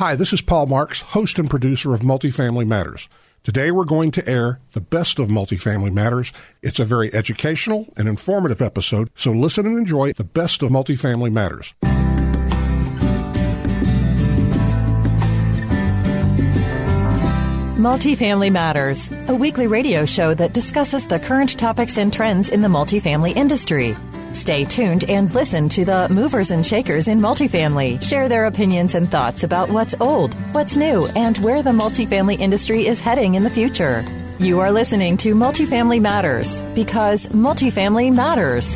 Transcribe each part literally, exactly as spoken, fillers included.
Hi, this is Paul Marks, host and producer of Multifamily Matters. Today we're going to air the best of Multifamily Matters. It's a very educational and informative episode, so listen and enjoy the best of Multifamily Matters. Multifamily Matters, a weekly radio show that discusses the current topics and trends in the multifamily industry. Stay tuned and listen to the movers and shakers in multifamily share their opinions and thoughts about what's old, what's new, and where the multifamily industry is heading in the future. You are listening to Multifamily Matters because multifamily matters.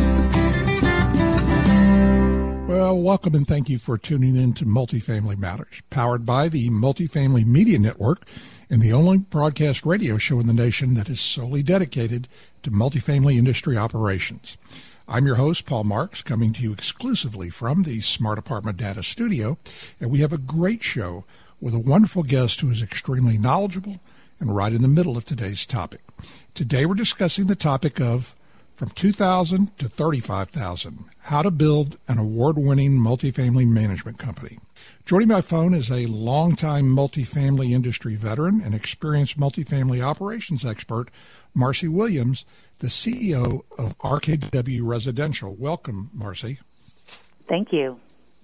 Well, welcome and thank you for tuning in to Multifamily Matters, powered by the Multifamily Media Network and the only broadcast radio show in the nation that is solely dedicated to multifamily industry operations. I'm your host, Paul Marks, coming to you exclusively from the Smart Apartment Data Studio, and we have a great show with a wonderful guest who is extremely knowledgeable and right in the middle of today's topic. Today we're discussing the topic of from two thousand to thirty-five thousand, how to build an award-winning multifamily management company. Joining my phone is a longtime multifamily industry veteran and experienced multifamily operations expert, Marcy Williams, the C E O of R K W Residential. Welcome, Marcy. Thank you.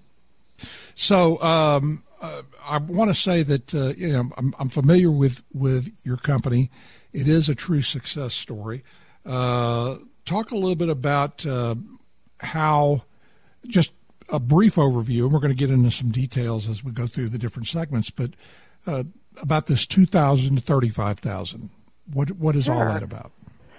So um, uh, I want to say that uh, you know I'm, I'm familiar with, with your company. It is a true success story. Uh, talk a little bit about uh, how, just a brief overview, and we're going to get into some details as we go through the different segments, but uh, about this two thousand to thirty-five thousand. What What is Sure. all that about?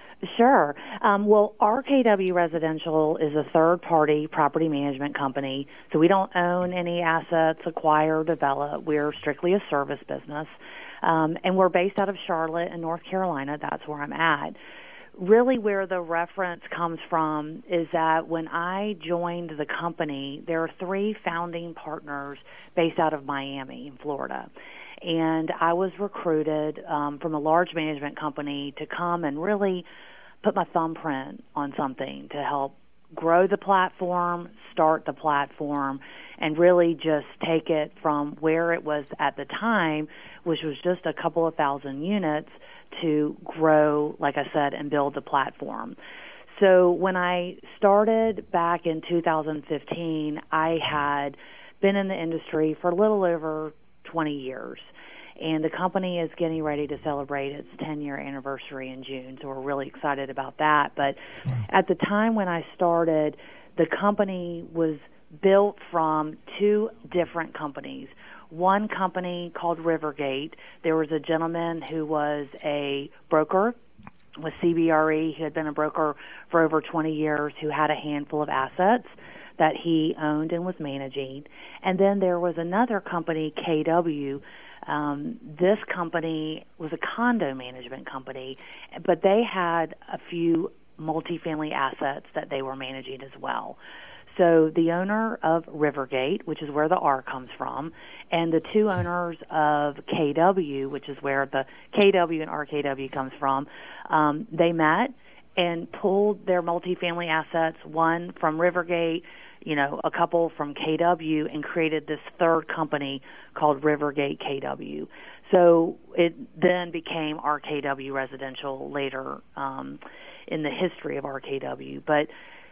Sure. Um, well, R K W Residential is a third-party property management company, so we don't own any assets, acquire, or develop. We're strictly a service business, um, and we're based out of Charlotte in North Carolina. That's where I'm at. Really where the reference comes from is that when I joined the company, there are three founding partners based out of Miami, in Florida. And I was recruited um, from a large management company to come and really put my thumbprint on something to help grow the platform, start the platform, and really just take it from where it was at the time, which was just a couple of thousand units, to grow, like I said, and build the platform. So when I started back in two thousand fifteen, I had been in the industry for a little over twenty years. And the company is getting ready to celebrate its ten-year anniversary in June, so we're really excited about that. But at the time when I started, the company was built from two different companies. One company called Rivergate. There was a gentleman who was a broker with C B R E, who had been a broker for over twenty years, who had a handful of assets that he owned and was managing. And then there was another company, K W. Um, this company was a condo management company, but they had a few multifamily assets that they were managing as well. So the owner of Rivergate, which is where the R comes from, and the two owners of K W, which is where the K W and R K W comes from, um, they met and pulled their multifamily assets, one from Rivergate, you know, a couple from K W, and created this third company called Rivergate K W. So it then became R K W Residential later um, in the history of R K W. But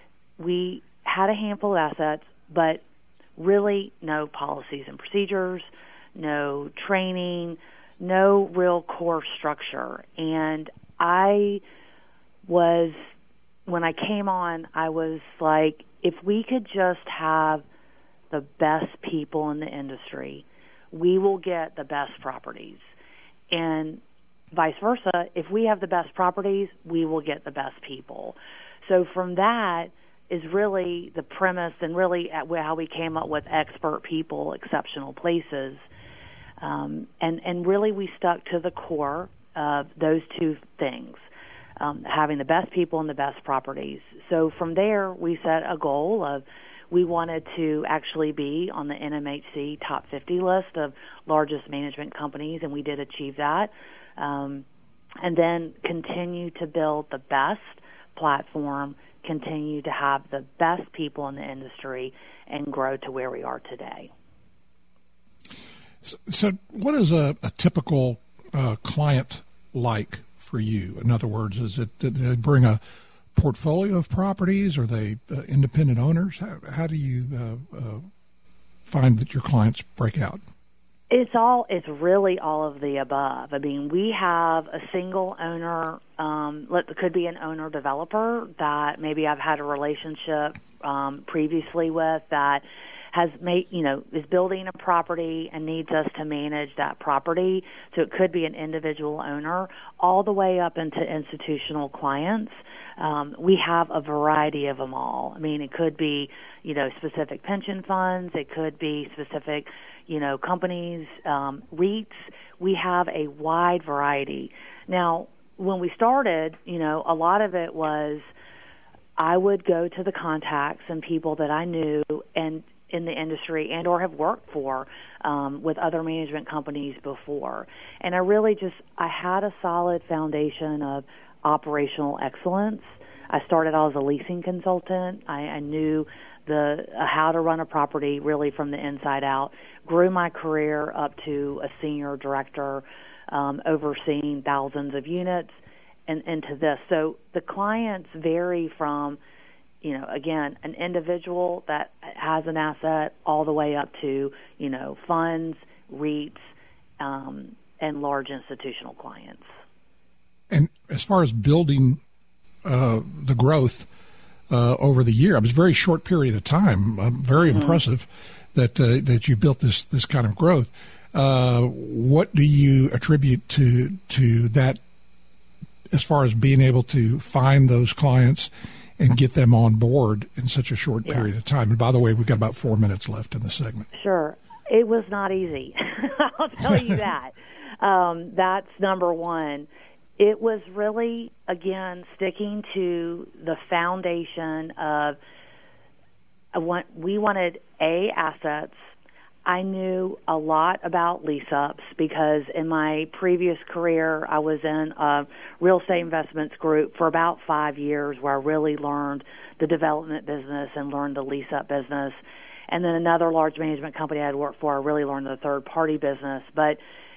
we had a handful of assets, but really no policies and procedures, no training, no real core structure. And I was, when I came on, I was like, if we could just have the best people in the industry, we will get the best properties. And vice versa, if we have the best properties, we will get the best people. So from that is really the premise, and really how we came up with expert people, exceptional places. Um, and, and really we stuck to the core of those two things, um, having the best people and the best properties. So from there, we set a goal of we wanted to actually be on the N M H C top fifty list of largest management companies, and we did achieve that. Um, and then continue to build the best platform, continue to have the best people in the industry, and grow to where we are today. So, so what is a, a typical uh, client like for you? In other words, is it do they bring a portfolio of properties? Are they uh, independent owners? How, how do you uh, uh, find that your clients break out? It's all. It's really all of the above. I mean, we have a single owner. Um, let, could be an owner developer that maybe I've had a relationship um, previously with that has made, you know, is building a property and needs us to manage that property. So it could be an individual owner, all the way up into institutional clients. Um, we have a variety of them all. I mean, it could be, you know, specific pension funds. It could be specific, you know, companies, um, REITs. We have a wide variety. Now, when we started, you know, a lot of it was I would go to the contacts and people that I knew and in the industry and or have worked for um, with other management companies before. And I really just, I had a solid foundation of operational excellence. I started out as a leasing consultant. I, I knew the uh, how to run a property really from the inside out. Grew my career up to a senior director, um, overseeing thousands of units, and into this. So the clients vary from, you know, again, an individual that has an asset all the way up to, you know, funds, REITs, um, and large institutional clients. And as far as building uh, the growth uh, over the year, it was a very short period of time. Uh, very mm-hmm. impressive that uh, that you built this this kind of growth. Uh, what do you attribute to to that, as far as being able to find those clients and get them on board in such a short yeah. period of time? And by the way, we've got about four minutes left in the segment. Sure. It was not easy. I'll tell you that. Um, that's number one. It was really, again, sticking to the foundation of I want, we wanted, A, assets. I knew a lot about lease-ups because in my previous career, I was in a real estate investments group for about five years where I really learned the development business and learned the lease-up business. And then another large management company I had worked for, I really learned the third-party business. But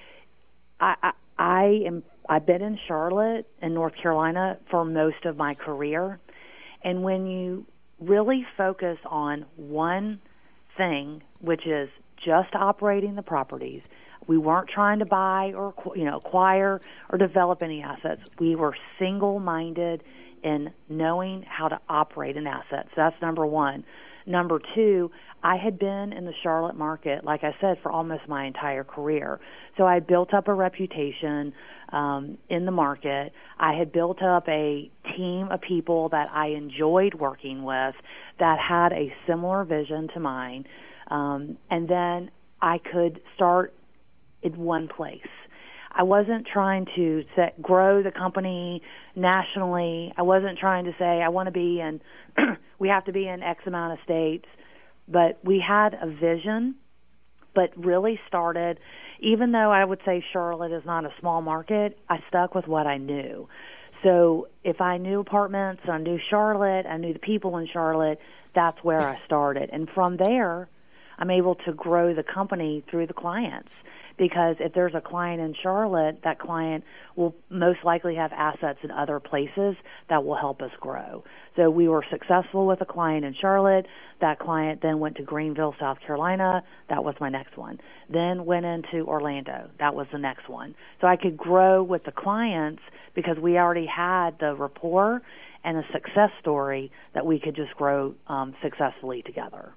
I, I, I am, I've been in Charlotte in North Carolina for most of my career. And when you really focus on one thing, which is just operating the properties. We weren't trying to buy or, you know, acquire or develop any assets. We were single-minded in knowing how to operate an asset. So that's number one. Number two, I had been in the Charlotte market, like I said, for almost my entire career. So I built up a reputation um, in the market. I had built up a team of people that I enjoyed working with that had a similar vision to mine. Um, and then I could start in one place. I wasn't trying to set, grow the company nationally. I wasn't trying to say I want to be in, we have to be in X amount of states. But we had a vision, but really started, even though I would say Charlotte is not a small market, I stuck with what I knew. So if I knew apartments, I knew Charlotte, I knew the people in Charlotte, that's where I started. And from there, I'm able to grow the company through the clients. Because if there's a client in Charlotte, that client will most likely have assets in other places that will help us grow. So we were successful with a client in Charlotte. That client then went to Greenville, South Carolina. That was my next one. Then went into Orlando. That was the next one. So I could grow with the clients because we already had the rapport and a success story that we could just grow um, successfully together.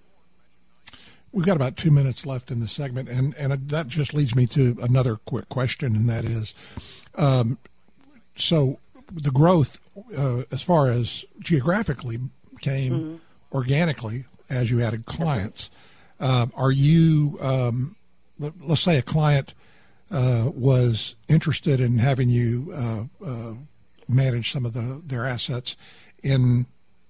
We've got about two minutes left in the segment, and, and that just leads me to another quick question, and that is, um, so the growth uh, as far as geographically came mm-hmm. organically as you added clients. Uh, are you, um, let's say a client uh, was interested in having you uh, uh, manage some of the, their assets in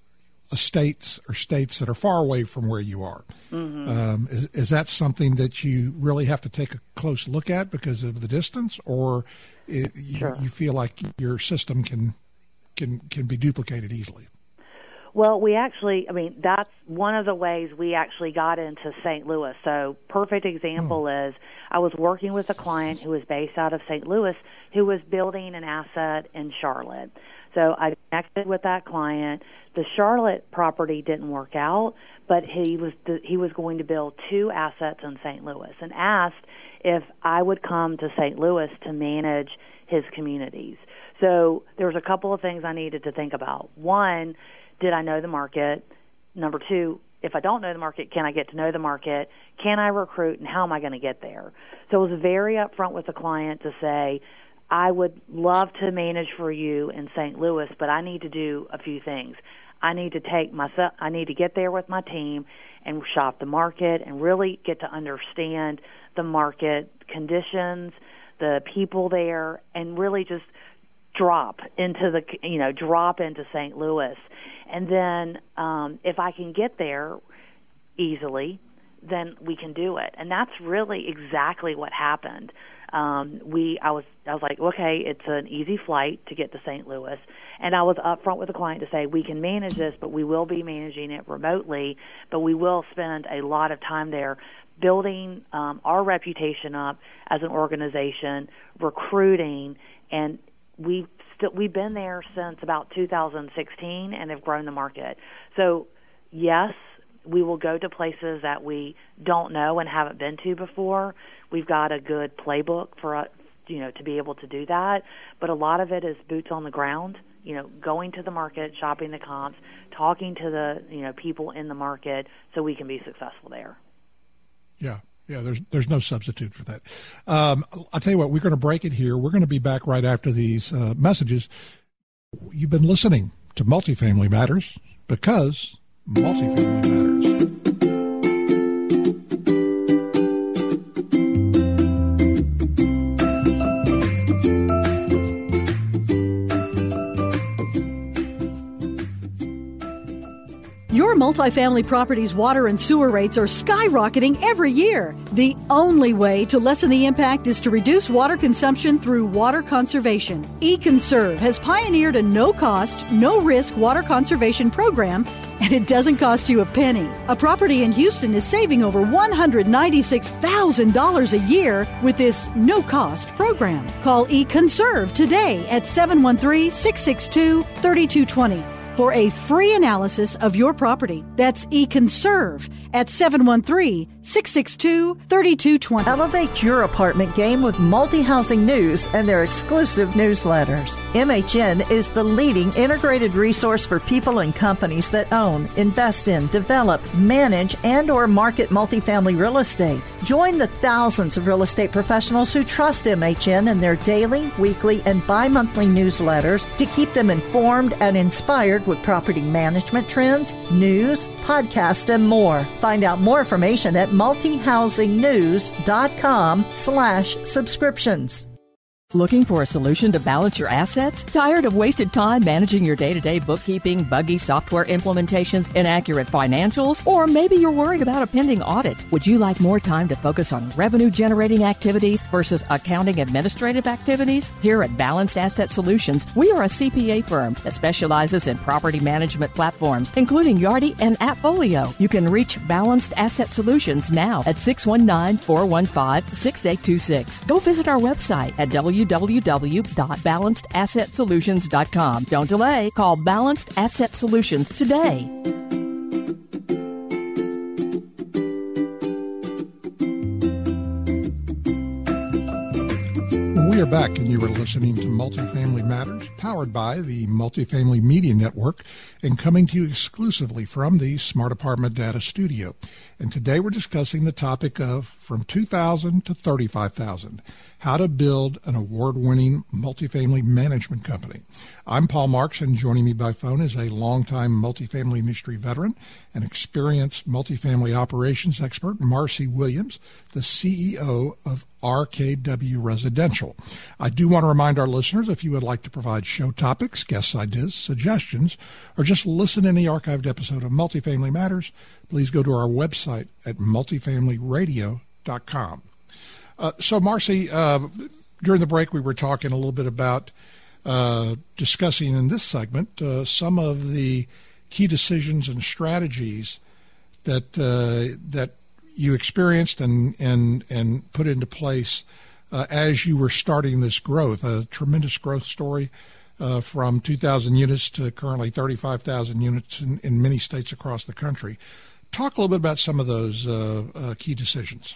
estates or states that are far away from where you are. Mm-hmm. Um, is, is that something that you really have to take a close look at because of the distance, or it, you, sure. you feel like your system can can can be duplicated easily? Well, we actually, I mean, that's one of the ways we actually got into Saint Louis. So perfect example mm. is I was working with a client who was based out of Saint Louis who was building an asset in Charlotte. So I connected with that client. The Charlotte property didn't work out, but he was he was going to build two assets in Saint Louis and asked if I would come to Saint Louis to manage his communities. So there was a couple of things I needed to think about. One, did I know the market? Number two, if I don't know the market, can I get to know the market? Can I recruit, and how am I going to get there? So I was very upfront with the client to say, I would love to manage for you in Saint Louis, but I need to do a few things. I need to take myself, I need to get there with my team and shop the market and really get to understand the market conditions, the people there, and really just drop into the, you know, drop into Saint Louis. And then um, if I can get there easily, then we can do it. And that's really exactly what happened. Um, we, I was, I was like, okay, it's an easy flight to get to Saint Louis, and I was upfront with the client to say we can manage this, but we will be managing it remotely, but we will spend a lot of time there building um, our reputation up as an organization, recruiting, and we've still we've been there since about two thousand sixteen and have grown the market. So, yes, we will go to places that we don't know and haven't been to before. We've got a good playbook for us, you know, to be able to do that. But a lot of it is boots on the ground, you know, going to the market, shopping the comps, talking to the, you know, people in the market so we can be successful there. Yeah. Yeah, there's there's no substitute for that. Um, I'll tell you what, we're going to break it here. We're going to be back right after these uh, messages. You've been listening to Multifamily Matters because multifamily matters. Your multifamily property's water and sewer rates are skyrocketing every year. The only way to lessen the impact is to reduce water consumption through water conservation. eConserve has pioneered a no-cost, no-risk water conservation program, and it doesn't cost you a penny. A property in Houston is saving over one hundred ninety-six thousand dollars a year with this no-cost program. Call eConserve today at seven one three, six six two, three two two zero. for a free analysis of your property. That's eConserve at seven one three, six six two, three two two zero. Elevate your apartment game with Multi-Housing News and their exclusive newsletters. M H N is the leading integrated resource for people and companies that own, invest in, develop, manage, and or market multifamily real estate. Join the thousands of real estate professionals who trust M H N in their daily, weekly, and bi-monthly newsletters to keep them informed and inspired with property management trends, news, podcasts, and more. Find out more information at multihousingnews.com slash subscriptions. Looking for a solution to balance your assets? Tired of wasted time managing your day-to-day bookkeeping, buggy software implementations, inaccurate financials? Or maybe you're worried about a pending audit. Would you like more time to focus on revenue-generating activities versus accounting administrative activities? Here at Balanced Asset Solutions, we are a C P A firm that specializes in property management platforms, including Yardi and Appfolio. You can reach Balanced Asset Solutions now at six one nine, four one five, six eight two six. Go visit our website at w w w dot balanced asset solutions dot com. Don't delay. Call Balanced Asset Solutions today. We are back, and you are listening to Multifamily Matters, powered by the Multifamily Media Network and coming to you exclusively from the Smart Apartment Data Studio. And today we're discussing the topic of from two thousand to thirty-five thousand, how to build an award-winning multifamily management company. I'm Paul Marks, and joining me by phone is a longtime multifamily industry veteran and experienced multifamily operations expert, Marcy Williams, the C E O of R K W Residential. I do want to remind our listeners, if you would like to provide show topics, guest ideas, suggestions, or just listen to any archived episode of Multifamily Matters, please go to our website at multifamily radio dot com. Uh, so, Marcy, uh, during the break, we were talking a little bit about uh, discussing in this segment uh, some of the key decisions and strategies that uh, that you experienced and and and put into place uh, as you were starting this growth, a tremendous growth story uh, from two thousand units to currently thirty-five thousand units in, in many states across the country. Talk a little bit about some of those uh, uh, key decisions.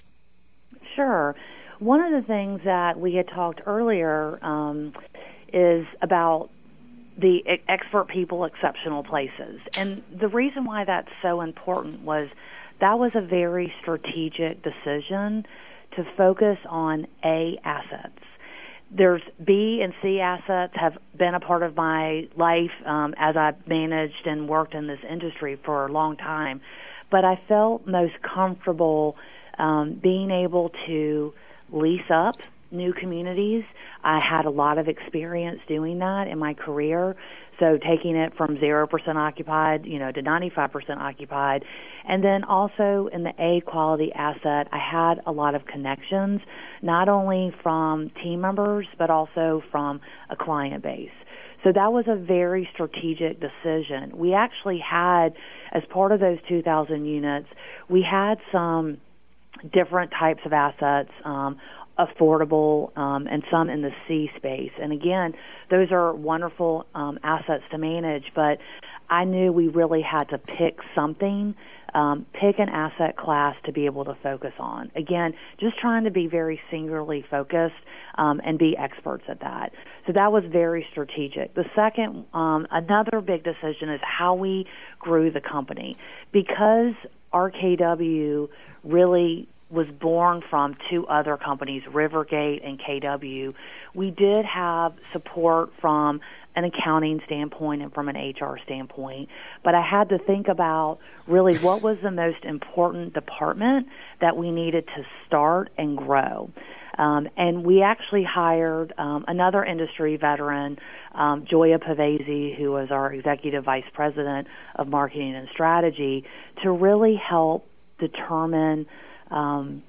Sure. One of the things that we had talked earlier um, is about the expert people, exceptional places. And the reason why that's so important was that was a very strategic decision to focus on A, assets. There's B and C assets have been a part of my life um, as I've managed and worked in this industry for a long time. But I felt most comfortable um, being able to lease up new communities. I had a lot of experience doing that in my career, so taking it from zero percent occupied, you know, to ninety-five percent occupied. And then also in the A quality asset, I had a lot of connections, not only from team members, but also from a client base. So that was a very strategic decision. We actually had, as part of those two thousand units, we had some different types of assets, um, affordable, um, and some in the C space. And again, those are wonderful um, assets to manage, but I knew we really had to pick something, um, pick an asset class to be able to focus on. Again, just trying to be very singularly focused um, and be experts at that. So that was very strategic. The second, um, another big decision is how we grew the company. Because R K W really was born from two other companies, Rivergate and K W, we did have support from an accounting standpoint and from an H R standpoint. But I had to think about really what was the most important department that we needed to start and grow. Um, and we actually hired um, another industry veteran, um, Joya Pavese, who was our Executive Vice President of Marketing and Strategy, to really help determine um,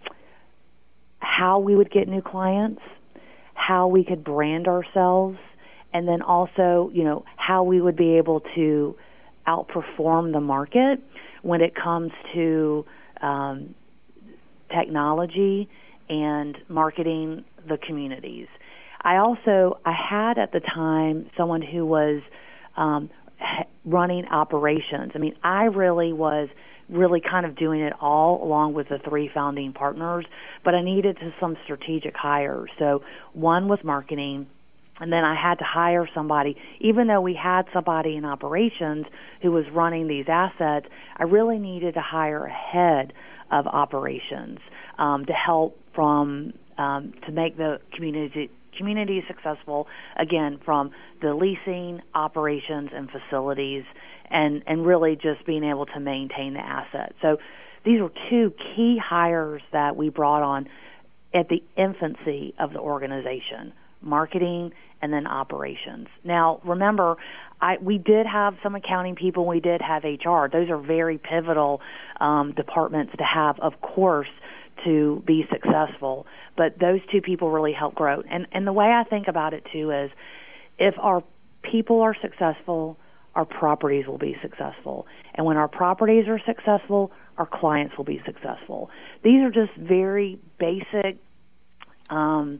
how we would get new clients, how we could brand ourselves, and then also, you know, how we would be able to outperform the market when it comes to um, technology and marketing the communities. I also, I had at the time someone who was um, running operations. I mean, I really was really kind of doing it all along with the three founding partners, but I needed to some strategic hires. So one was marketing, and then I had to hire somebody. Even though we had somebody in operations who was running these assets, I really needed to hire a head of operations um, to help from um, to make the community community successful, again, from the leasing, operations, and facilities, and, and really just being able to maintain the asset. So these were two key hires that we brought on at the infancy of the organization, marketing and then operations. Now, remember, I, we did have some accounting people, we did have H R. Those are very pivotal um, departments to have, of course, to be successful. But those two people really help grow. And, and the way I think about it, too, is if our people are successful, our properties will be successful. And when our properties are successful, our clients will be successful. These are just very basic, um,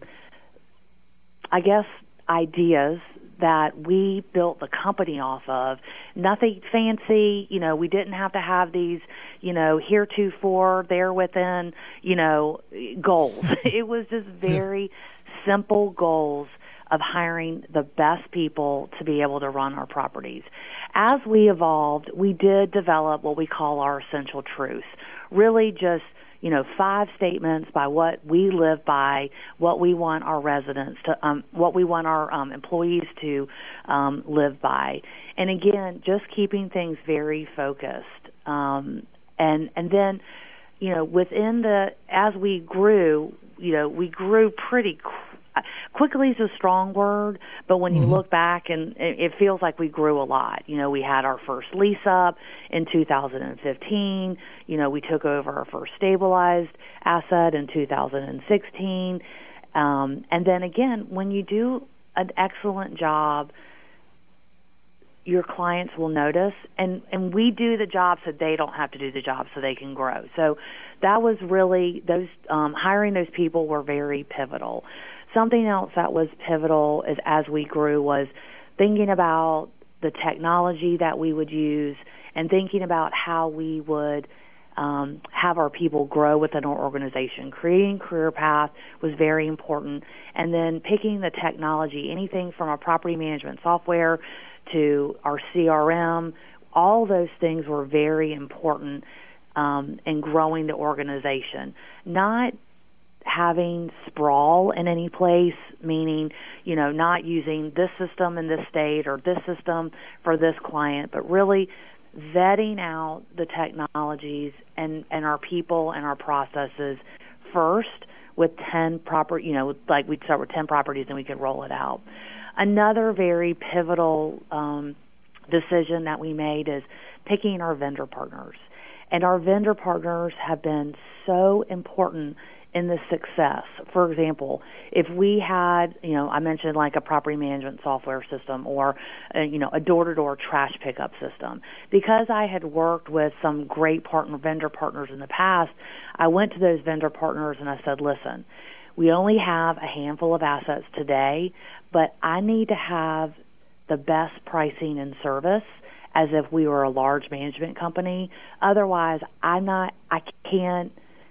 I guess, ideas that we built the company off of. Nothing fancy, you know, we didn't have to have these, you know, heretofore, there within, you know, goals. It was just very simple goals of hiring the best people to be able to run our properties. As we evolved, we did develop what we call our essential truths, really just, you know, five statements by what we live by, what we want our residents to, um, what we want our um, employees to um, live by. And again, just keeping things very focused. Um, and, and then, you know, within the, as we grew, you know, we grew pretty quickly. Quickly is a strong word, but when you mm-hmm. look back, and it, it feels like we grew a lot. You know, we had our first lease up in two thousand fifteen. You know, we took over our first stabilized asset in two thousand sixteen. Um, and then again, when you do an excellent job your clients will notice, and, and we do the job so they don't have to do the job so they can grow. So that was really, those um, hiring those people were very pivotal. Something else that was pivotal is as we grew was thinking about the technology that we would use and thinking about how we would um, have our people grow within our organization. Creating career path was very important, and then picking the technology, anything from our property management software to our C R M, all those things were very important um, in growing the organization. Not having sprawl in any place, meaning, you know, not using this system in this state or this system for this client, but really vetting out the technologies and, and our people and our processes first with ten proper, you know, like we'd start with ten properties and we could roll it out. Another very pivotal um, decision that we made is picking our vendor partners. And our vendor partners have been so important in the success. For example, if we had, you know, I mentioned like a property management software system or, uh, you know, a door-to-door trash pickup system. Because I had worked with some great partner vendor partners in the past, I went to those vendor partners and I said, listen, we only have a handful of assets today, but I need to have the best pricing and service as if we were a large management company. Otherwise, I'm not, I can't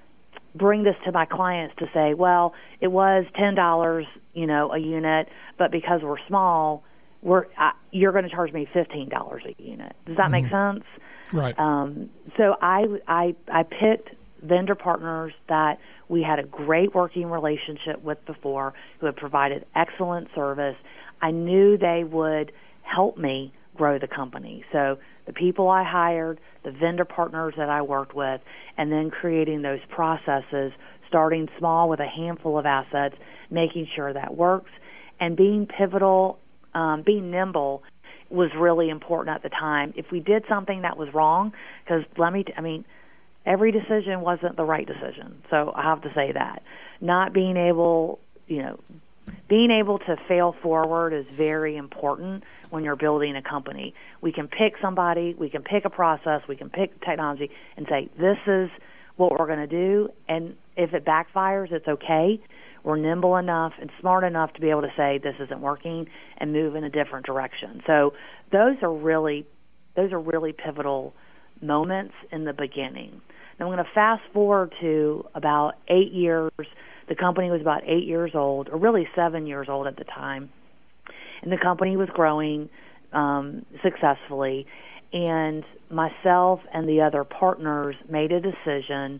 bring this to my clients to say, well, it was ten dollars, you know, a unit, but because we're small, we're I, you're going to charge me fifteen dollars a unit. Does that mm-hmm. make sense? Right. Um, so I, I, I picked vendor partners that we had a great working relationship with before, who had provided excellent service. I knew they would help me grow the company. So the people I hired, the vendor partners that I worked with, and then creating those processes, starting small with a handful of assets, making sure that works, and being pivotal, um, being nimble was really important at the time. If we did something that was wrong, because let me, t- I mean, every decision wasn't the right decision. So I have to say that. Not being able, you know, being able to fail forward is very important when you're building a company. We can pick somebody, we can pick a process, we can pick technology and say, this is what we're going to do. And if it backfires, it's okay. We're nimble enough and smart enough to be able to say this isn't working and move in a different direction. So those are really, those are really pivotal moments in the beginning. Now I'm going to fast forward to about eight years. The company was about eight years old, or really seven years old at the time. And the company was growing um, successfully. And myself and the other partners made a decision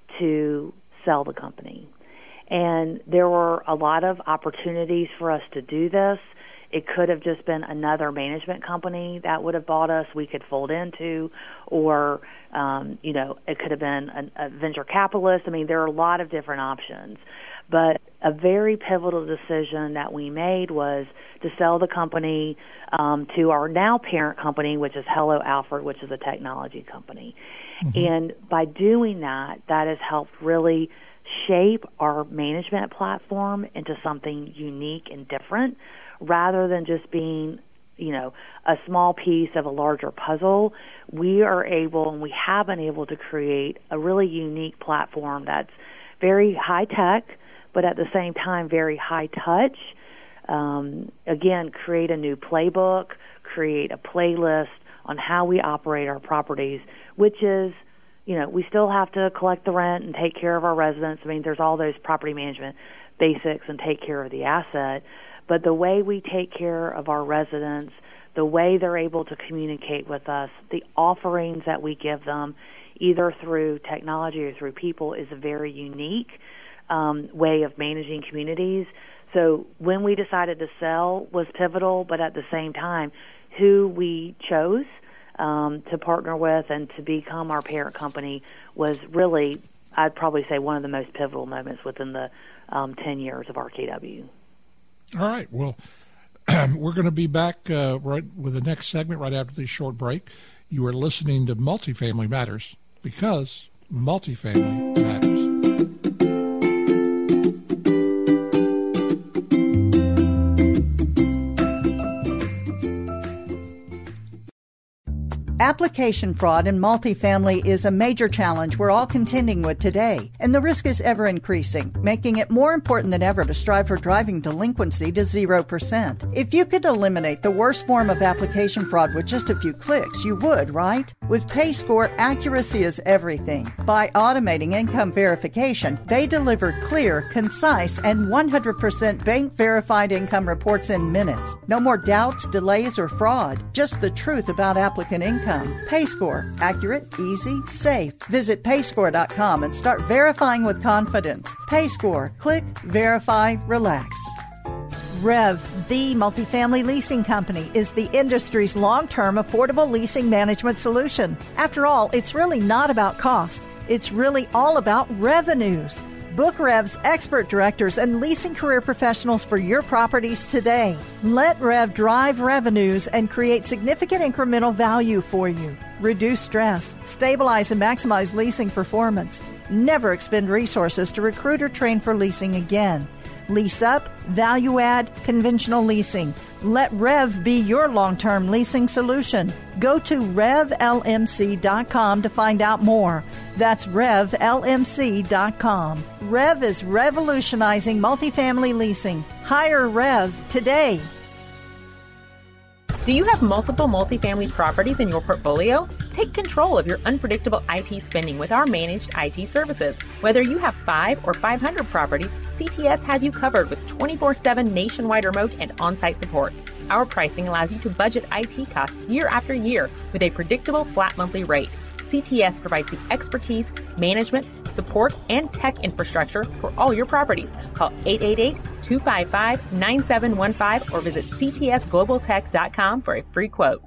to sell the company. And there were a lot of opportunities for us to do this. It could have just been another management company that would have bought us we could fold into, or, um, you know, it could have been a, a venture capitalist. I mean, there are a lot of different options. But a very pivotal decision that we made was to sell the company um, to our now parent company, which is Hello Alfred, which is a technology company. Mm-hmm. And by doing that, that has helped really shape our management platform into something unique and different, rather than just being, you know, a small piece of a larger puzzle. We are able, and we have been able to create a really unique platform that's very high tech, but at the same time very high touch. Um, again, create a new playbook, create a playlist on how we operate our properties, which is, you know, we still have to collect the rent and take care of our residents. I mean, there's all those property management basics and take care of the asset. But the way we take care of our residents, the way they're able to communicate with us, the offerings that we give them, either through technology or through people, is a very unique um, way of managing communities. So when we decided to sell was pivotal, but at the same time, who we chose um, to partner with and to become our parent company was really, I'd probably say, one of the most pivotal moments within the um, ten years of R K W. All right. Well, we're going to be back uh, right with the next segment right after this short break. You are listening to Multifamily Matters, because multifamily matters. Application fraud in multifamily is a major challenge we're all contending with today, and the risk is ever increasing, making it more important than ever to strive for driving delinquency to zero percent. If you could eliminate the worst form of application fraud with just a few clicks, you would, right? With PayScore, accuracy is everything. By automating income verification, they deliver clear, concise, and one hundred percent bank-verified income reports in minutes. No more doubts, delays, or fraud. Just the truth about applicant income. PayScore. Accurate, easy, safe. Visit payscore dot com and start verifying with confidence. PayScore. Click, verify, relax. Rev, the multifamily leasing company, is the industry's long-term affordable leasing management solution. After all, it's really not about cost. It's really all about revenues. Book Rev's expert directors and leasing career professionals for your properties today. Let Rev drive revenues and create significant incremental value for you. Reduce stress, stabilize and maximize leasing performance. Never expend resources to recruit or train for leasing again. Lease up, value add, conventional leasing. Let Rev be your long-term leasing solution. Go to rev l m c dot com to find out more. That's rev l m c dot com. Rev is revolutionizing multifamily leasing. Hire Rev today. Do you have multiple multifamily properties in your portfolio? Take control of your unpredictable I T spending with our managed I T services. Whether you have five or five hundred properties, C T S has you covered with twenty-four seven nationwide remote and on-site support. Our pricing allows you to budget I T costs year after year with a predictable flat monthly rate. C T S provides the expertise, management, support, and tech infrastructure for all your properties. Call eight eight eight, two five five, nine seven one five or visit c t s global tech dot com for a free quote.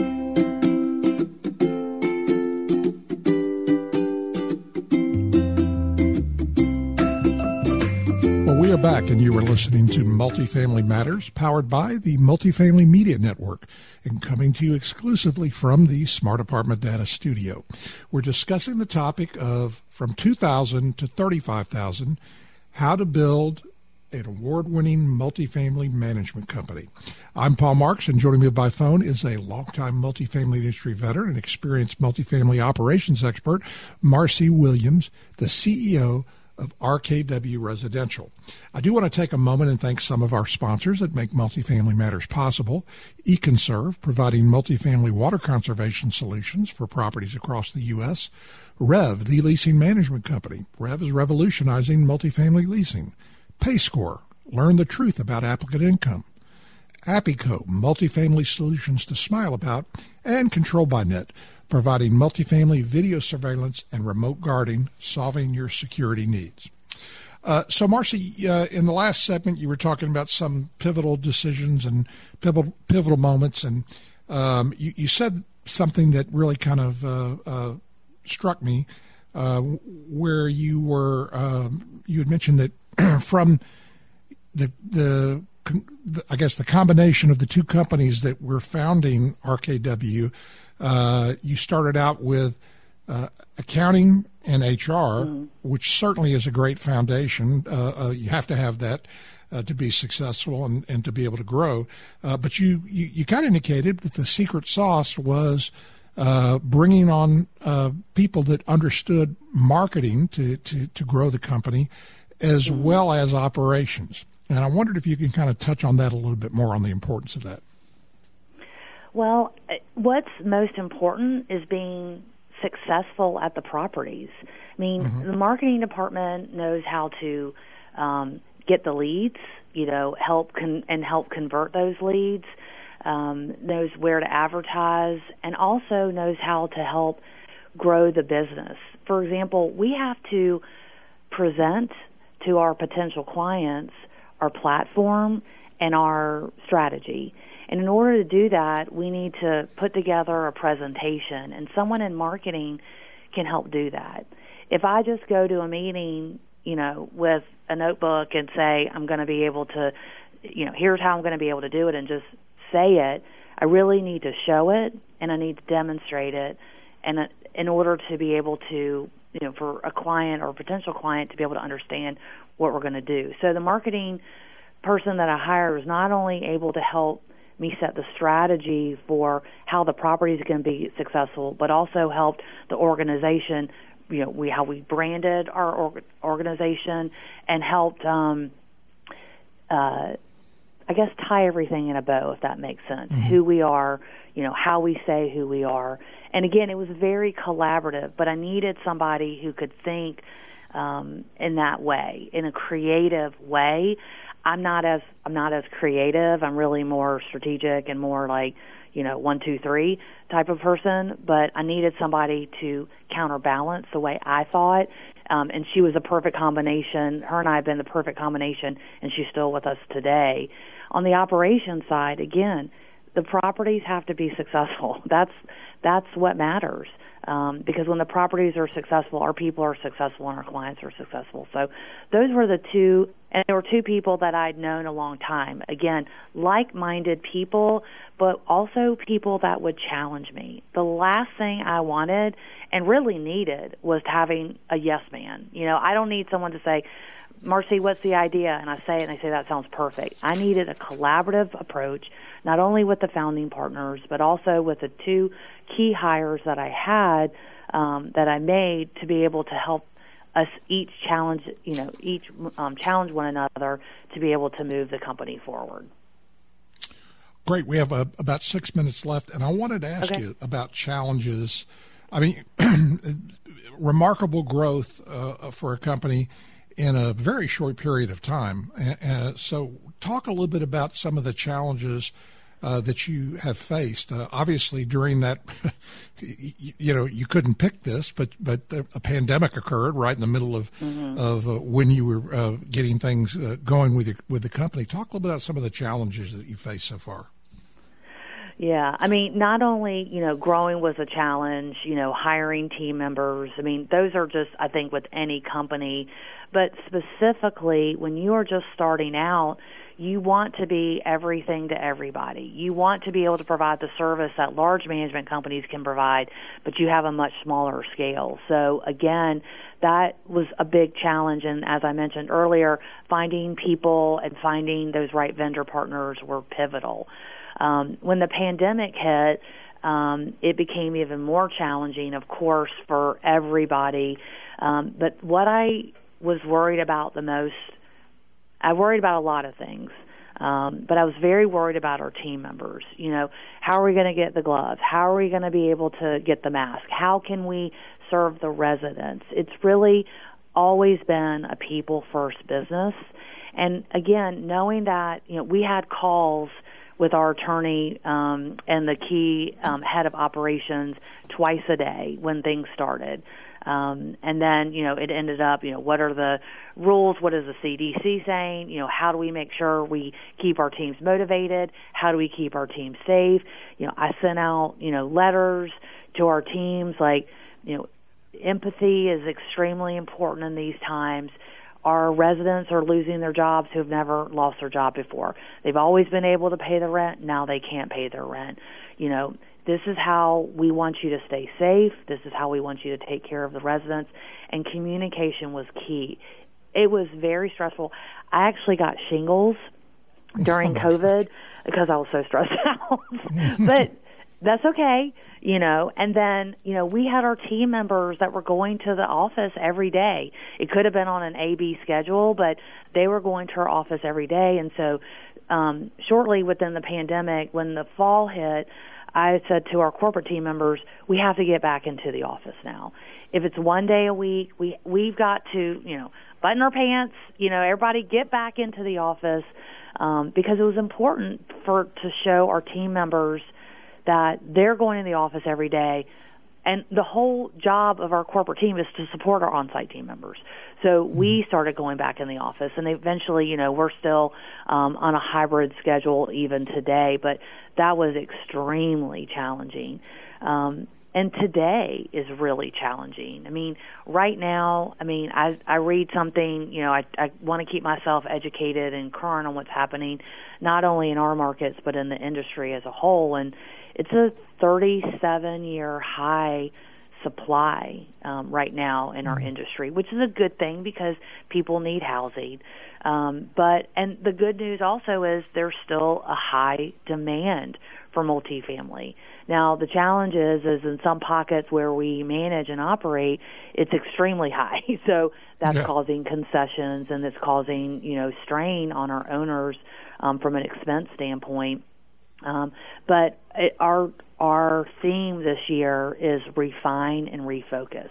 Well, we are back, and you are listening to Multifamily Matters, powered by the Multifamily Media Network, and coming to you exclusively from the Smart Apartment Data Studio. We're discussing the topic of from two thousand to thirty-five thousand, how to build an award-winning multifamily management company. I'm Paul Marks, and joining me by phone is a longtime multifamily industry veteran and experienced multifamily operations expert, Marcy Williams, the C E O of R K W Residential. I do want to take a moment and thank some of our sponsors that make Multifamily Matters possible. EconServe, providing multifamily water conservation solutions for properties across the U S Rev, the leasing management company. Rev is revolutionizing multifamily leasing. PayScore, learn the truth about applicant income. Apico, multifamily solutions to smile about. And Control by Net, providing multifamily video surveillance and remote guarding, solving your security needs. Uh, so, Marcy, uh, in the last segment, you were talking about some pivotal decisions and pivotal, pivotal moments, and um, you, you said something that really kind of uh, uh, struck me, uh, where you were um, you had mentioned that from the the I guess the combination of the two companies that were founding R K W, uh, you started out with uh, accounting and H R, mm-hmm. which certainly is a great foundation. Uh, uh, you have to have that uh, to be successful and, and to be able to grow. Uh, but you, you, you kind of indicated that the secret sauce was uh, bringing on uh, people that understood marketing to, to, to grow the company as mm-hmm. well as operations. And I wondered if you can kind of touch on that a little bit more on the importance of that. Well, what's most important is being successful at the properties. I mean, mm-hmm. the marketing department knows how to um, get the leads, you know, help con- and help convert those leads, um, knows where to advertise, and also knows how to help grow the business. For example, we have to present to our potential clients our platform and our strategy. And in order to do that, we need to put together a presentation, and someone in marketing can help do that. If I just go to a meeting, you know, with a notebook and say, I'm going to be able to, you know, here's how I'm going to be able to do it, and just say it, I really need to show it, and I need to demonstrate it, and in order to be able to, you know, for a client or a potential client to be able to understand what we're going to do. So the marketing person that I hire is not only able to help me set the strategy for how the property is going to be successful, but also helped the organization, you know, we how we branded our org- organization and helped, um, uh, I guess, tie everything in a bow, if that makes sense. Mm-hmm. Who we are, you know, how we say who we are. And again, it was very collaborative, but I needed somebody who could think um, in that way, in a creative way. I'm not as I'm not as creative. I'm really more strategic and more like, you know, one, two, three type of person. But I needed somebody to counterbalance the way I thought. Um, and she was a perfect combination. Her and I have been the perfect combination, and she's still with us today. On the operations side, again, the properties have to be successful. That's that's what matters. Um, because when the properties are successful, our people are successful and our clients are successful. So those were the two, and there were two people that I'd known a long time. Again, like-minded people, but also people that would challenge me. The last thing I wanted and really needed was having a yes man. You know, I don't need someone to say, Marcy, what's the idea? And I say it, and they say, that sounds perfect. I needed a collaborative approach, not only with the founding partners, but also with the two key hires that I had, um, that I made to be able to help us each challenge, you know, each um, challenge one another to be able to move the company forward. Great. We have uh, about six minutes left, and I wanted to ask okay. you about challenges. I mean, remarkable growth uh, for a company in a very short period of time. Uh, so talk a little bit about some of the challenges uh, that you have faced. Uh, obviously, during that, you, you know, you couldn't pick this, but but the, a pandemic occurred right in the middle of mm-hmm. of uh, when you were uh, getting things uh, going with your, with the company. Talk a little bit about some of the challenges that you faced so far. Yeah, I mean, not only, you know, growing was a challenge, you know, hiring team members. I mean, those are just, I think, with any company. But specifically, when you are just starting out, you want to be everything to everybody. You want to be able to provide the service that large management companies can provide, but you have a much smaller scale. So, again, that was a big challenge. And as I mentioned earlier, finding people and finding those right vendor partners were pivotal. Um, when the pandemic hit, um, it became even more challenging, of course, for everybody. Um, but what I was worried about the most, I worried about a lot of things, um, but I was very worried about our team members. You know, how are we going to get the gloves? How are we going to be able to get the mask? How can we serve the residents? It's really always been a people-first business. And, again, knowing that, you know, we had calls with our attorney um, and the key um, head of operations twice a day when things started. Um, and then, you know, it ended up, you know, what are the rules? What is the C D C saying? You know, how do we make sure we keep our teams motivated? How do we keep our teams safe? You know, I sent out, you know, letters to our teams like, you know, empathy is extremely important in these times. Our residents are losing their jobs who have never lost their job before. They've always been able to pay the rent. Now they can't pay their rent. You know, this is how we want you to stay safe. This is how we want you to take care of the residents. And communication was key. It was very stressful. I actually got shingles during COVID because I was so stressed out. But that's okay, you know. And then, you know, we had our team members that were going to the office every day. It could have been on an A B schedule, but they were going to our office every day. And so um, shortly within the pandemic, when the fall hit, I said to our corporate team members, we have to get back into the office now. If it's one day a week, we, we've got to, you know, button our pants, you know, everybody get back into the office um, because it was important for to show our team members that they're going in the office every day. And the whole job of our corporate team is to support our on-site team members. So we started going back in the office, and eventually, you know, we're still um, on a hybrid schedule even today, but that was extremely challenging. Um, and today is really challenging. I mean, right now, I mean, I, I read something, you know, I, I want to keep myself educated and current on what's happening, not only in our markets, but in the industry as a whole. And it's a thirty-seven year high supply um, right now in our industry, which is a good thing because people need housing. Um, but and the good news also is there's still a high demand for multifamily. Now, the challenge is, is in some pockets where we manage and operate, it's extremely high. So that's yeah. causing concessions, and it's causing, you know, strain on our owners um, from an expense standpoint. Um, but it, our our theme this year is refine and refocus.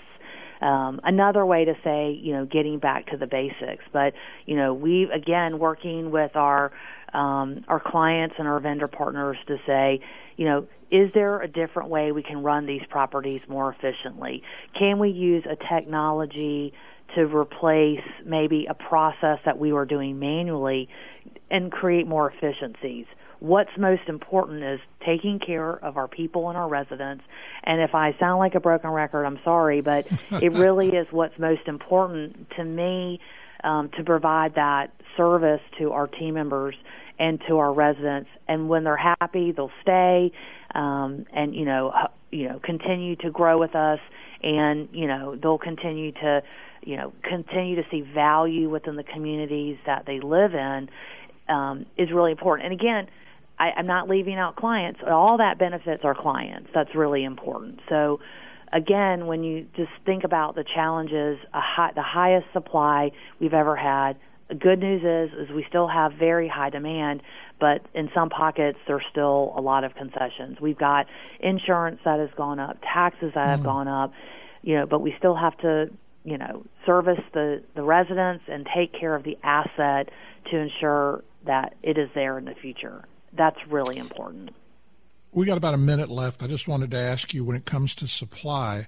Um, another way to say, you know, getting back to the basics. But, you know, we again working with our um, our clients and our vendor partners to say, you know, is there a different way we can run these properties more efficiently? Can we use a technology to replace maybe a process that we were doing manually and create more efficiencies? What's most important is taking care of our people and our residents. And if I sound like a broken record, I'm sorry, but it really is what's most important to me, um, to provide that service to our team members and to our residents. And when they're happy, they'll stay, um, and you know, uh, you know, continue to grow with us, and you know, they'll continue to, you know, continue to see value within the communities that they live in. Um, is really important. And again, I, I'm not leaving out clients. All that benefits our clients. That's really important. So, again, when you just think about the challenges, a high, the highest supply we've ever had. The good news is, is we still have very high demand, but in some pockets there's still a lot of concessions. We've got insurance that has gone up, taxes that mm. have gone up, you know, but we still have to, you know, service the, the residents and take care of the asset to ensure that it is there in the future. That's really important. We got about a minute left. I just wanted to ask you, when it comes to supply,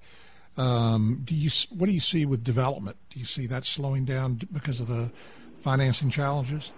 um, do you what do you see with development? Do you see that slowing down because of the financing challenges?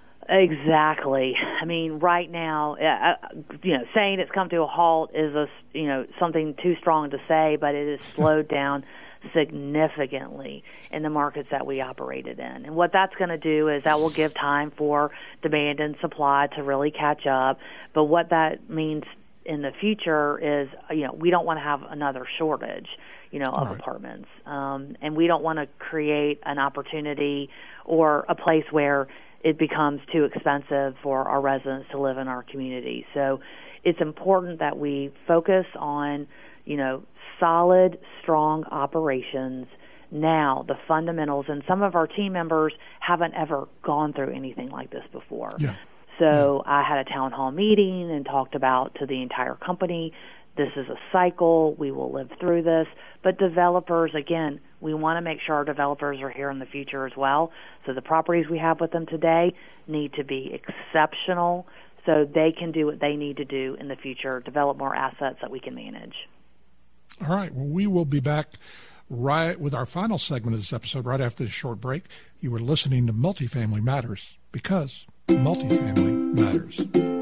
Exactly. I mean, right now, uh, you know, saying it's come to a halt is a, you know, something too strong to say, but it has slowed down significantly in the markets that we operated in. And what that's going to do is that will give time for demand and supply to really catch up. But what that means in the future is, you know, we don't want to have another shortage, you know, of right. apartments. Um, and we don't want to create an opportunity or a place where it becomes too expensive for our residents to live in our community. So it's important that we focus on, you know, solid, strong operations now, the fundamentals. And some of our team members haven't ever gone through anything like this before. Yeah. So yeah. I had a town hall meeting and talked about to the entire company, this is a cycle, we will live through this. But developers, again, we want to make sure our developers are here in the future as well. So the properties we have with them today need to be exceptional so they can do what they need to do in the future, develop more assets that we can manage. All right. Well, we will be back right with our final segment of this episode right after this short break. You were listening to Multifamily Matters, because multifamily matters.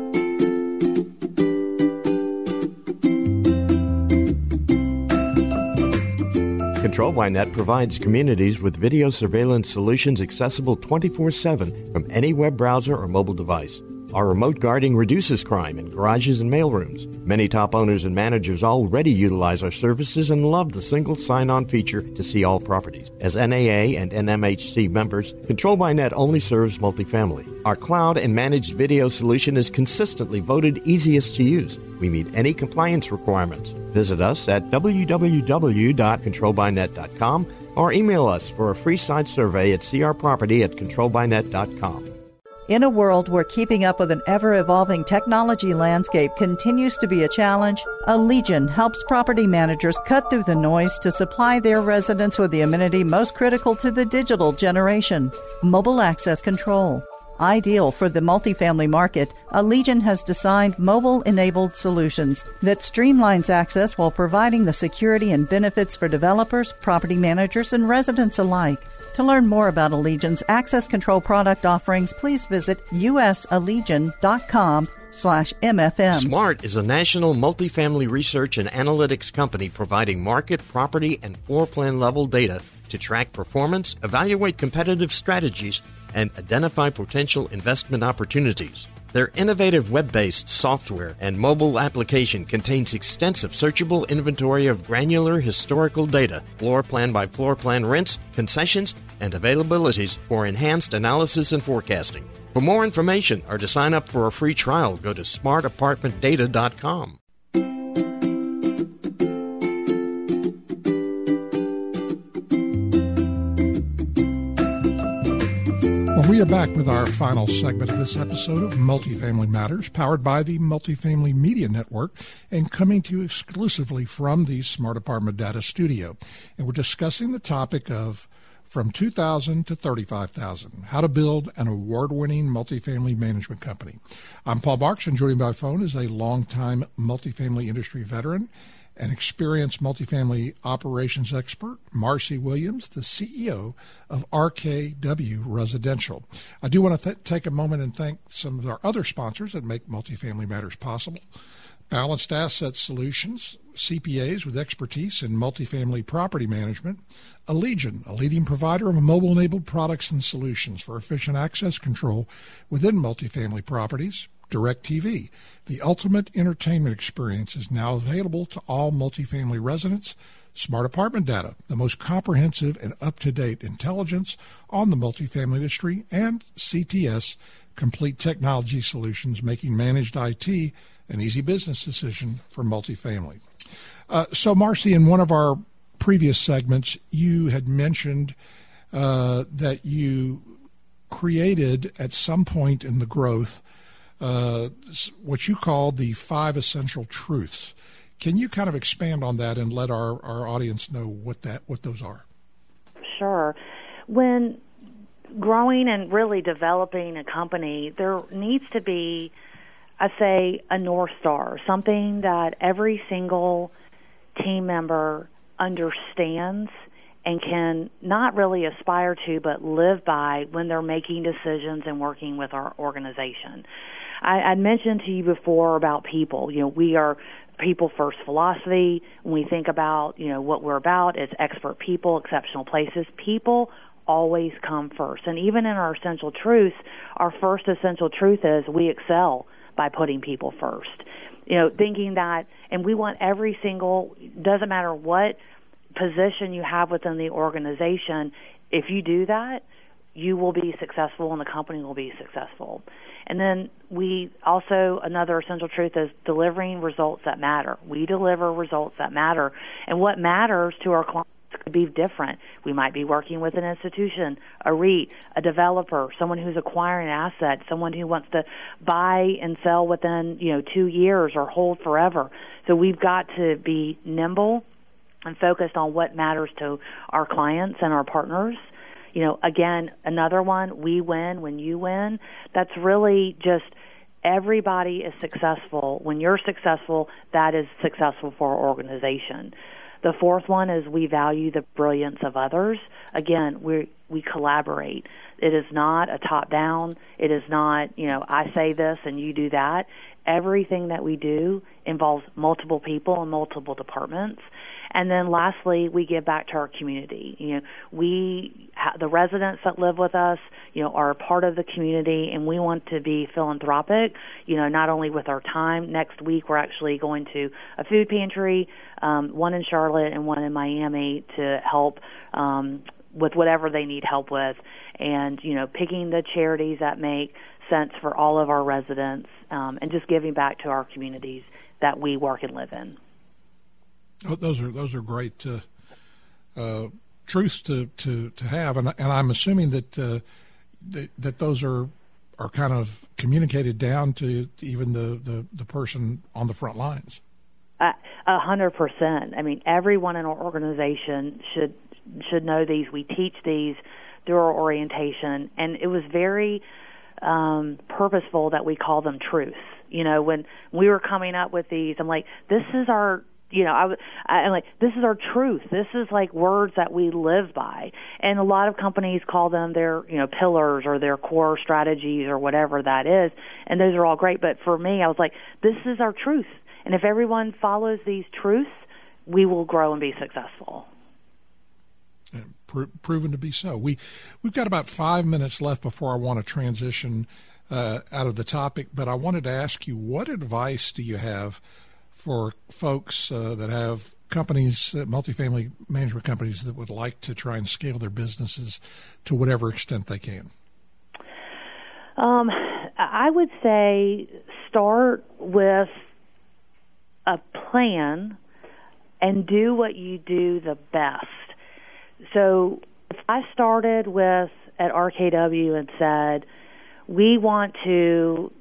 Control by Net provides communities with video surveillance solutions accessible twenty-four seven from any web browser or mobile device. Our remote guarding reduces crime in garages and mailrooms. Many top owners and managers already utilize our services and love the single sign-on feature to see all properties. As N A A and N M H C members, Control by Net only serves multifamily. Our cloud and managed video solution is consistently voted easiest to use. We meet any compliance requirements. Visit us at w w w dot control by net dot com or email us for a free site survey at c r property at control by net dot com. In a world where keeping up with an ever-evolving technology landscape continues to be a challenge, Allegion helps property managers cut through the noise to supply their residents with the amenity most critical to the digital generation, mobile access control. Ideal for the multifamily market, Allegion has designed mobile-enabled solutions that streamlines access while providing the security and benefits for developers, property managers, and residents alike. To learn more about Allegion's access control product offerings, please visit usallegion.com slash MFM. SMART is a national multifamily research and analytics company providing market, property, and floor plan level data to track performance, evaluate competitive strategies, and identify potential investment opportunities. Their innovative web-based software and mobile application contains extensive searchable inventory of granular historical data, floor plan by floor plan rents, concessions, and availabilities for enhanced analysis and forecasting. For more information or to sign up for a free trial, go to smart apartment data dot com. We are back with our final segment of this episode of Multifamily Matters, powered by the Multifamily Media Network and coming to you exclusively from the Smart Apartment Data Studio. And we're discussing the topic of from two thousand to thirty-five thousand, how to build an award-winning multifamily management company. I'm Paul Marks, and joining by phone is a longtime multifamily industry veteran, an experienced multifamily operations expert, Marcy Williams, the C E O of R K W Residential. I do want to th- take a moment and thank some of our other sponsors that make Multifamily Matters possible. Balanced Asset Solutions, C P As with expertise in multifamily property management. Allegion, a leading provider of mobile-enabled products and solutions for efficient access control within multifamily properties. DirecTV, the ultimate entertainment experience, is now available to all multifamily residents. Smart Apartment Data, the most comprehensive and up-to-date intelligence on the multifamily industry. And C T S, complete technology solutions, making managed I T an easy business decision for multifamily. Uh, so, Marcy, in one of our previous segments, you had mentioned uh, that you created at some point in the growth uh, what you called the five essential truths. Can you kind of expand on that and let our, our audience know what that what those are? Sure. When growing and really developing a company, there needs to be, I say, a North Star, something that every single team member understands and can not really aspire to but live by when they're making decisions and working with our organization. I, I mentioned to you before about people. You know, we are people first philosophy. When we think about, you know, what we're about, it's expert people, exceptional places. People always come first. And even in our essential truths, our first essential truth is we excel by putting people first. You know, thinking that, and we want every single, doesn't matter what position you have within the organization, if you do that, you will be successful and the company will be successful. And then we also, another essential truth is delivering results that matter. We deliver results that matter. And what matters to our clients could be different. We might be working with an institution, a REIT, a developer, someone who's acquiring an asset, someone who wants to buy and sell within, you know, two years or hold forever. So we've got to be nimble and focused on what matters to our clients and our partners. You know, again, another one, we win when you win. That's really just everybody is successful. When you're successful, that is successful for our organization. The fourth one is we value the brilliance of others. Again, we we collaborate. It is not a top-down. It is not, you know, I say this and you do that. Everything that we do involves multiple people and multiple departments. And then lastly, we give back to our community. You know, we, the residents that live with us, you know, are a part of the community, and we want to be philanthropic, you know, not only with our time. Next week, we're actually going to a food pantry, um, one in Charlotte and one in Miami, to help um, with whatever they need help with. And, you know, picking the charities that make sense for all of our residents, um, and just giving back to our communities that we work and live in. Oh, those are those are great uh, uh, truths to, to, to have, and and I'm assuming that uh, that, that those are are kind of communicated down to even the, the, the person on the front lines. A uh, hundred percent. I mean, everyone in our organization should should know these. We teach these through our orientation, and it was very um, purposeful that we call them truths. You know, when we were coming up with these, I'm like, this is our. You know, I, I, I'm like, this is our truth. This is like words that we live by. And a lot of companies call them their, you know, pillars or their core strategies or whatever that is. And those are all great. But for me, I was like, this is our truth. And if everyone follows these truths, we will grow and be successful. pro- proven to be so. We, we've got about five minutes left before I want to transition uh, out of the topic, but I wanted to ask you, what advice do you have for folks uh, that have companies, uh, multifamily management companies that would like to try and scale their businesses to whatever extent they can? Um, I would say start with a plan and do what you do the best. So if I started with at R K W and said, we want to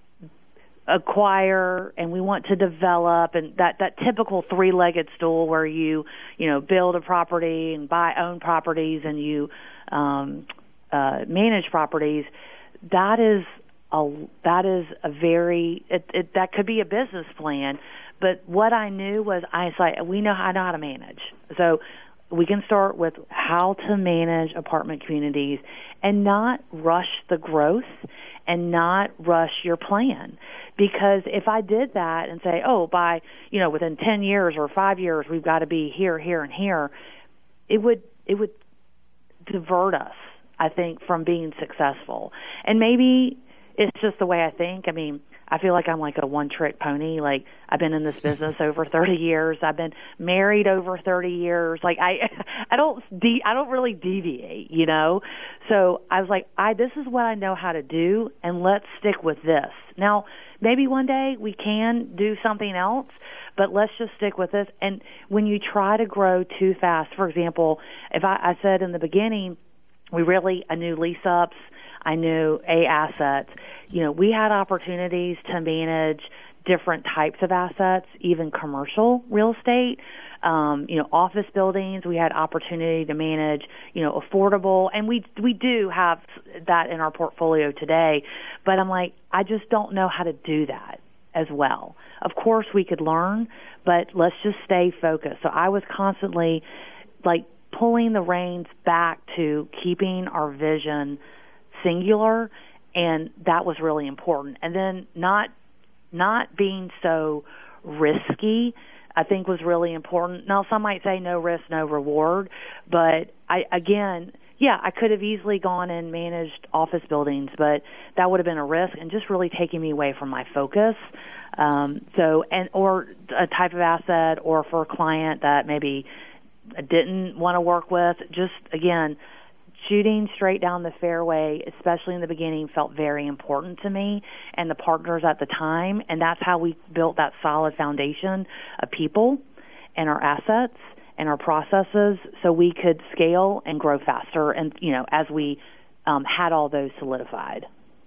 acquire and we want to develop, and that, that typical three-legged stool where you, you know, build a property and buy own properties and you um, uh, manage properties, that is a, that is a very, it, it, that could be a business plan. But what I knew was I was like, we know how, I know how to manage. So we can start with how to manage apartment communities and not rush the growth and not rush your plan. Because if I did that and say, oh, by, you know, within ten years or five years, we've got to be here, here, and here, it would, it would divert us, I think, from being successful. And maybe it's just the way I think. I mean, I feel like I'm like a one-trick pony. Like, I've been in this business over thirty years. I've been married over thirty years. Like, I, I don't, de- I don't really deviate, you know. So I was like, I, this is what I know how to do, and let's stick with this. Now, maybe one day we can do something else, but let's just stick with this. And when you try to grow too fast, for example, if I, I said in the beginning, we really, I knew lease ups, I knew A assets. You know, we had opportunities to manage different types of assets, even commercial real estate, um, you know, office buildings. We had opportunity to manage, you know, affordable, and we we do have that in our portfolio today. But I'm like, I just don't know how to do that as well. Of course, we could learn, but let's just stay focused. So I was constantly, like, pulling the reins back to keeping our vision singular, and that was really important. And then not not being so risky, I think, was really important. Now, some might say no risk, no reward, but I again, yeah, I could have easily gone and managed office buildings, but that would have been a risk and just really taking me away from my focus. Um, so, and or a type of asset, or for a client that maybe I didn't want to work with, just again, shooting straight down the fairway, especially in the beginning, felt very important to me and the partners at the time. And that's how we built that solid foundation of people and our assets and our processes, so we could scale and grow faster. And, you know, as we um, had all those solidified.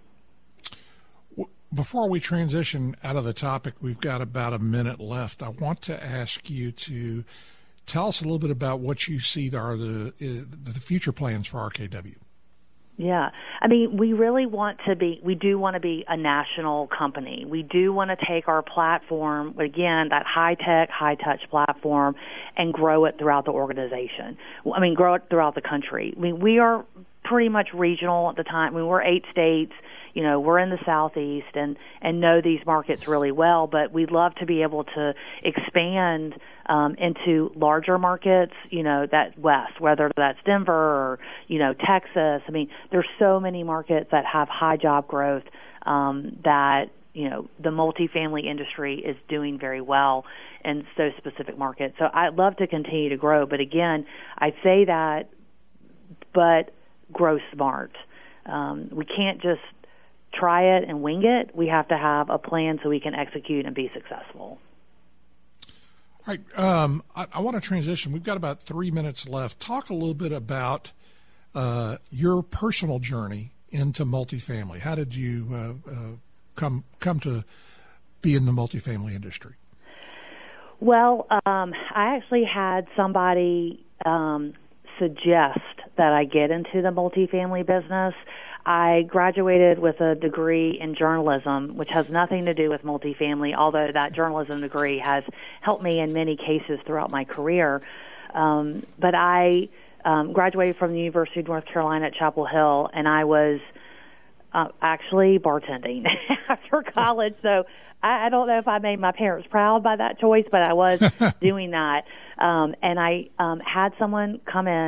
Before we transition out of the topic, we've got about a minute left. I want to ask you to tell us a little bit about what you see are the the future plans for R K W. Yeah. I mean, we really want to be, we do want to be a national company. We do want to take our platform, again, that high-tech, high-touch platform, and grow it throughout the organization. I mean, grow it throughout the country. I mean, we are pretty much regional at the time. I mean, we're eight states. You know, we're in the Southeast and, and know these markets really well, but we'd love to be able to expand um, into larger markets, you know, that West, whether that's Denver or, you know, Texas. I mean, there's so many markets that have high job growth um, that, you know, the multifamily industry is doing very well in those specific markets. So I'd love to continue to grow, but again, I say that, but grow smart. Um, we can't just try it and wing it. We have to have a plan so we can execute and be successful. All right. Um, I, I want to transition. We've got about three minutes left. Talk a little bit about uh, your personal journey into multifamily. How did you uh, uh, come come to be in the multifamily industry? Well, um, I actually had somebody um, suggest that I get into the multifamily business. I graduated with a degree in journalism, which has nothing to do with multifamily, although that journalism degree has helped me in many cases throughout my career. Um, but I um, graduated from the University of North Carolina at Chapel Hill, and I was uh, actually bartending after college. So I, I don't know if I made my parents proud by that choice, but I was doing that. Um, and I um, had someone come in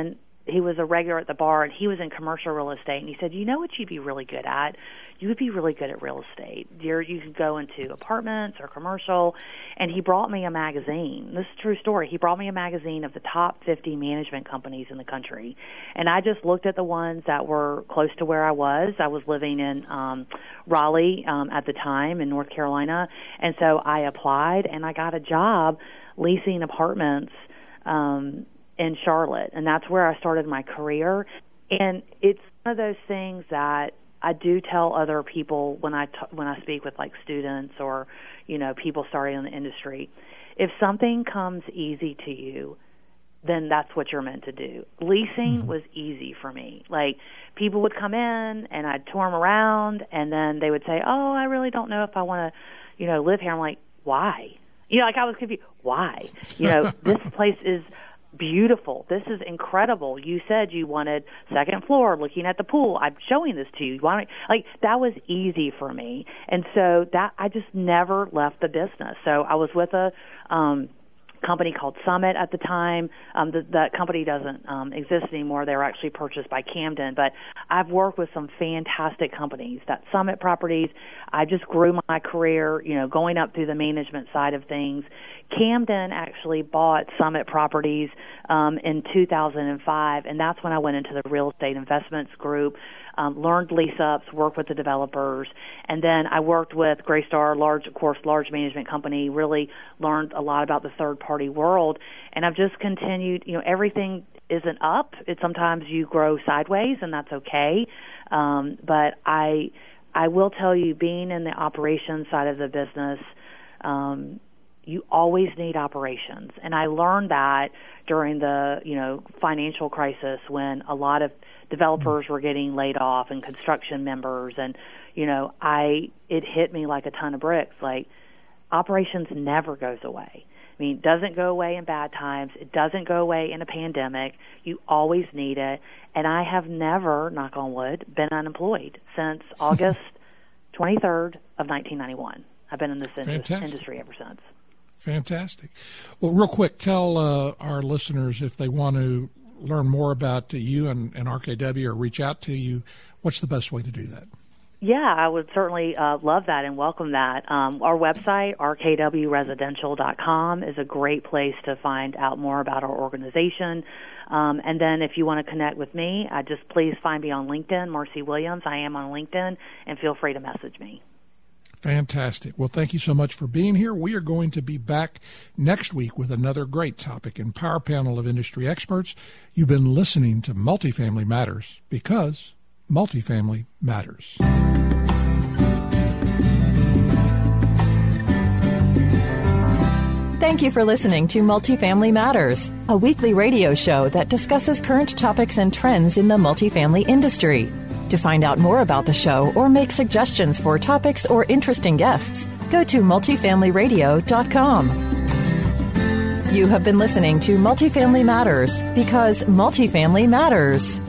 he was a regular at the bar, and he was in commercial real estate. And he said, you know what you'd be really good at? You would be really good at real estate. You're, you could go into apartments or commercial. And he brought me a magazine. This is a true story. He brought me a magazine of the top fifty management companies in the country. And I just looked at the ones that were close to where I was. I was living in um, Raleigh um, at the time in North Carolina. And so I applied, and I got a job leasing apartments um, in Charlotte. And that's where I started my career. And it's one of those things that I do tell other people when I t- when I speak with like students or, you know, people starting in the industry. If something comes easy to you, then that's what you're meant to do. Leasing mm-hmm. was easy for me. Like, people would come in and I'd tour them around, and then they would say, oh, I really don't know if I want to, you know, live here. I'm like, why? You know, like I was confused. Why? You know, this place is beautiful. This is incredible. You said you wanted second floor, looking at the pool. I'm showing this to you. Why don't, like, that was easy for me. And so that I just never left the business. So I was with a um company called Summit at the time. Um, the, that company doesn't um, exist anymore. They were actually purchased by Camden. But I've worked with some fantastic companies. That Summit Properties, I just grew my career, you know, going up through the management side of things. Camden actually bought Summit Properties um, in two thousand five, and that's when I went into the real estate investments group. Um, learned lease-ups, worked with the developers, and then I worked with Greystar, large, of course, large management company, really learned a lot about the third-party world, and I've just continued, you know, everything isn't up. It, sometimes you grow sideways, and that's okay, um, but I, I will tell you, being in the operations side of the business, um, you always need operations, and I learned that during the, you know, financial crisis when a lot of developers were getting laid off and construction members, and, you know, I it hit me like a ton of bricks. Like, operations never goes away. I mean, it doesn't go away in bad times. It doesn't go away in a pandemic. You always need it. And I have never, knock on wood, been unemployed since August twenty-third of nineteen ninety-one. I've been in this indus- industry ever since. Fantastic. Well, real quick, tell uh, our listeners, if they want to learn more about you and, and R K W or reach out to you, what's the best way to do that? Yeah, I would certainly uh, love that and welcome that. Um, our website, r k w residential dot com, is a great place to find out more about our organization. Um, and then if you want to connect with me, uh, just please find me on LinkedIn, Marcy Williams. I am on LinkedIn, and feel free to message me. Fantastic. Well, thank you so much for being here. We are going to be back next week with another great topic and power panel of industry experts. You've been listening to Multifamily Matters, because multifamily matters. Thank you for listening to Multifamily Matters, a weekly radio show that discusses current topics and trends in the multifamily industry. To find out more about the show or make suggestions for topics or interesting guests, go to multifamily radio dot com. You have been listening to Multifamily Matters, because multifamily matters.